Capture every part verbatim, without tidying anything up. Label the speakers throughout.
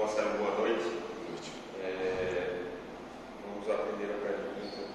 Speaker 1: Marcelo, boa noite. É, vamos à primeira pergunta.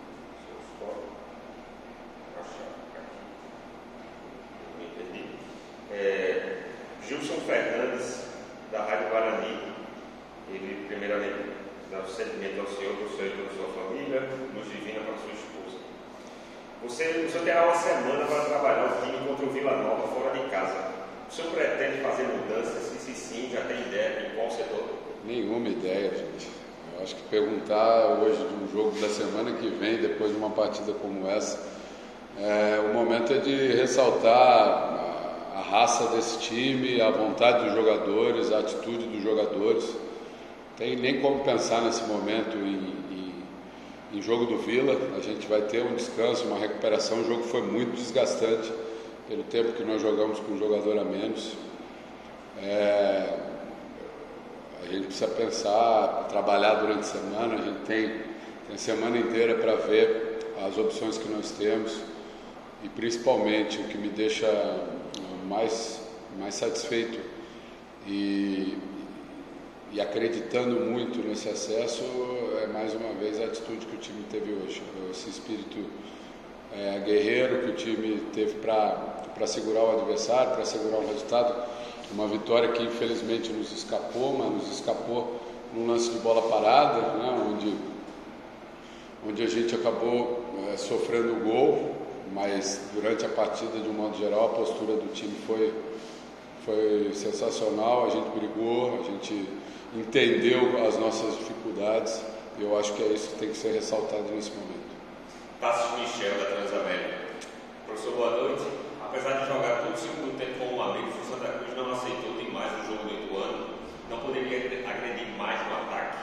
Speaker 1: Achar aqui. Me perdi. É, Gilson Fernandes, da Rádio Guarani. Ele, primeiramente, dá o sentimento ao senhor, para o senhor e para a sua família, luz divina para a sua esposa. Você, o senhor terá uma semana para trabalhar o time contra o Vila Nova fora de casa. O senhor pretende fazer mudanças? E se sim, já tem ideia em qual setor?
Speaker 2: Nenhuma ideia, gente. Eu acho que perguntar hoje de um jogo da semana que vem, depois de uma partida como essa, é, o momento é de ressaltar a, a raça desse time, a vontade dos jogadores, a atitude dos jogadores. Não tem nem como pensar nesse momento em, em, em jogo do Vila. A gente vai ter um descanso, uma recuperação. O jogo foi muito desgastante pelo tempo que nós jogamos com um jogador a menos. É, a gente precisa pensar, trabalhar durante a semana. A gente tem, tem a semana inteira para ver as opções que nós temos, e principalmente o que me deixa mais, mais satisfeito e, e acreditando muito nesse acesso é mais uma vez a atitude que o time teve hoje, esse espírito é, guerreiro que o time teve para segurar o adversário, para segurar o resultado. Uma vitória que infelizmente nos escapou, mas nos escapou num lance de bola parada, né, onde, onde a gente acabou é, sofrendo o gol, mas durante a partida, de um modo geral, a postura do time foi, foi sensacional. A gente brigou, a gente entendeu as nossas dificuldades, e eu acho que é isso que tem que ser ressaltado nesse momento.
Speaker 1: Tassos Michel, da Transamérica. Professor, boa noite. Apesar de jogar todo o segundo tempo com um amigo, o Santa Cruz não aceitou demais o jogo do Ituano. Não poderia agredir mais no ataque?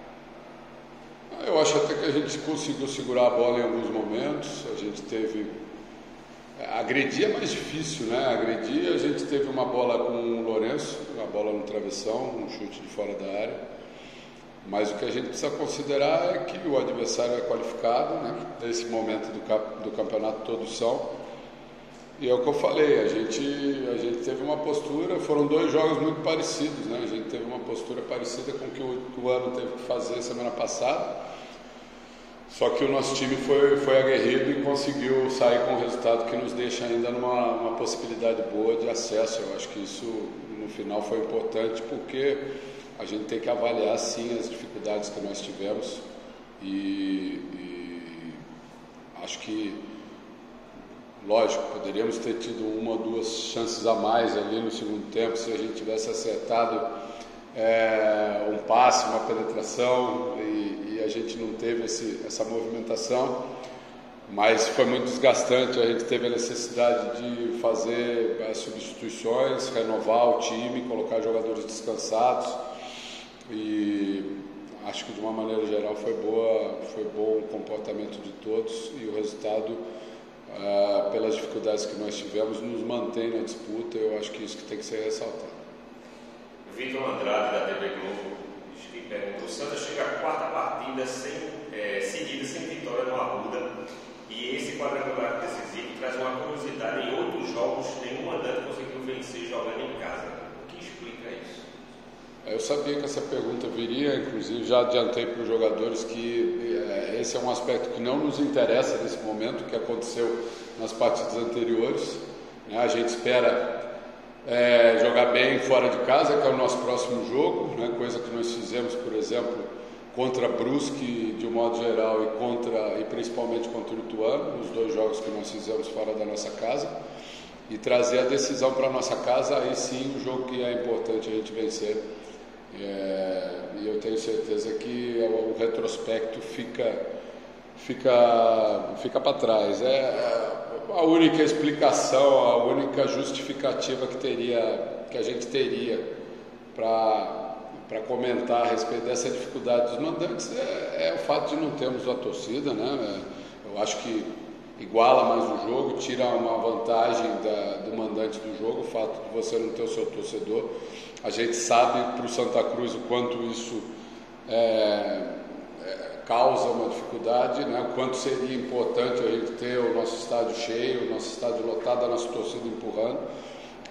Speaker 2: Eu acho até que a gente conseguiu segurar a bola em alguns momentos. A gente teve... Agredir é mais difícil, né? Agredir, a gente teve uma bola com o Lourenço, uma bola no travessão, um chute de fora da área. Mas o que a gente precisa considerar é que o adversário é qualificado, né? Nesse momento do, cap- do campeonato todos são. E é o que eu falei, a gente, a gente teve uma postura, foram dois jogos muito parecidos, né? A gente teve uma postura parecida com o que o Ituano teve que fazer semana passada, só que o nosso time foi, foi aguerrido e conseguiu sair com um resultado que nos deixa ainda numa uma possibilidade boa de acesso. Eu acho que isso no final foi importante, porque a gente tem que avaliar sim as dificuldades que nós tivemos, e, e acho que, lógico, poderíamos ter tido uma ou duas chances a mais ali no segundo tempo se a gente tivesse acertado é, um passe, uma penetração, e, e a gente não teve esse, essa movimentação, mas foi muito desgastante. A gente teve a necessidade de fazer as substituições, renovar o time, colocar jogadores descansados, e acho que de uma maneira geral foi boa, foi bom o comportamento de todos, e o resultado, Uh, pelas dificuldades que nós tivemos, nos mantém na disputa. Eu acho que isso que tem que ser ressaltado.
Speaker 1: Vitor Andrade, da T V Globo, que pergunta: o Santa chega à quarta partida sem, é, seguida sem vitória no Arruda, e esse quadrangular decisivo traz uma curiosidade: em oito jogos nenhum mandante conseguiu vencer jogando em casa. O que explica isso?
Speaker 2: Eu sabia que essa pergunta viria, inclusive já adiantei para os jogadores que é, esse é um aspecto que não nos interessa nesse momento, que aconteceu nas partidas anteriores, né? A gente espera é, jogar bem fora de casa, que é o nosso próximo jogo, né? Coisa que nós fizemos, por exemplo, contra Brusque de um modo geral, e, contra, e principalmente contra o Ituano, os dois jogos que nós fizemos fora da nossa casa, e trazer a decisão para a nossa casa, aí sim o jogo que é importante a gente vencer. É, e eu tenho certeza que o retrospecto fica, fica, fica para trás. É a única explicação, a única justificativa que, teria, que a gente teria para comentar a respeito dessa dificuldade dos mandantes é, é o fato de não termos a torcida, né? Eu acho que iguala mais o jogo, tira uma vantagem da, do mandante do jogo, o fato de você não ter o seu torcedor. A gente sabe para o Santa Cruz o quanto isso é, é, causa uma dificuldade, né? O quanto seria importante a gente ter o nosso estádio cheio, o nosso estádio lotado, a nossa torcida empurrando.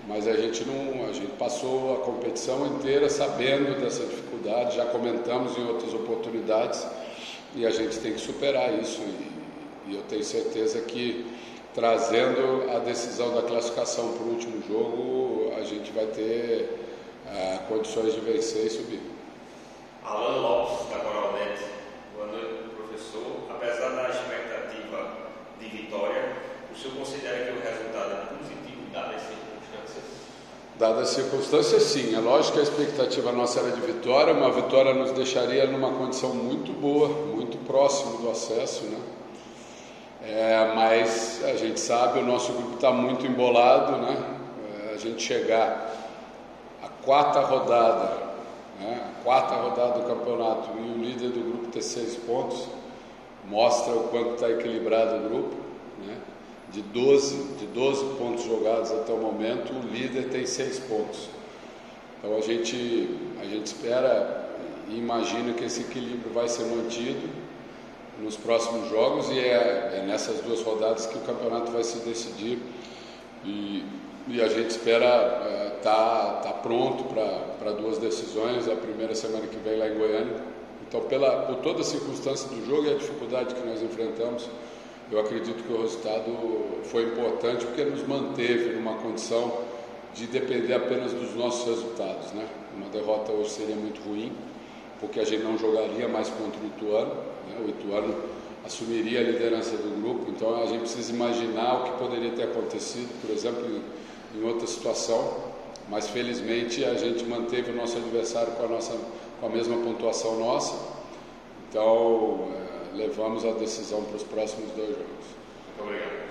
Speaker 2: mas a gente não, a gente passou a competição inteira sabendo dessa dificuldade, já comentamos em outras oportunidades e a gente tem que superar isso e, e eu tenho certeza que trazendo a decisão da classificação para o último jogo, a gente vai ter uh, condições de vencer e subir.
Speaker 1: Alan Lopes, da Coralnet. Boa noite, professor. Apesar da expectativa de vitória, o senhor considera que o resultado é positivo, dadas as circunstâncias?
Speaker 2: Dadas as circunstâncias, sim. É lógico que a expectativa nossa era de vitória. Uma vitória nos deixaria numa condição muito boa, muito próximo do acesso, né? É, mas a gente sabe, o nosso grupo está muito embolado, né? É, a gente chegar à quarta rodada, né? A quarta rodada do campeonato e o líder do grupo ter seis pontos, mostra o quanto está equilibrado o grupo, né? De doze, de doze pontos jogados até o momento, o líder tem seis pontos. Então a gente, a gente espera e imagina que esse equilíbrio vai ser mantido nos próximos jogos e é, é nessas duas rodadas que o campeonato vai se decidir e, e a gente espera estar é, tá, tá pronto para duas decisões, a primeira semana que vem lá em Goiânia. Então, pela, por toda a circunstância do jogo e a dificuldade que nós enfrentamos, eu acredito que o resultado foi importante porque nos manteve numa condição de depender apenas dos nossos resultados, né? Uma derrota hoje seria muito ruim, porque a gente não jogaria mais contra o Ituano, né? O Ituano assumiria a liderança do grupo, então a gente precisa imaginar o que poderia ter acontecido, por exemplo, em, em outra situação, mas felizmente a gente manteve o nosso adversário com a, nossa, com a mesma pontuação nossa, então é, levamos a decisão para os próximos dois jogos.
Speaker 1: Muito obrigado.